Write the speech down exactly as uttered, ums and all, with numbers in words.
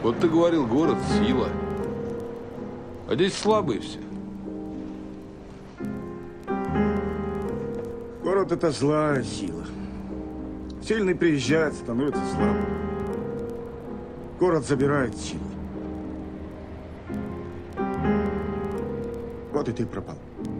Вот ты говорил, город – сила. А здесь слабые все. Город – это злая сила. Сильный приезжает, становится слабым. Город забирает силу. Вот и ты пропал.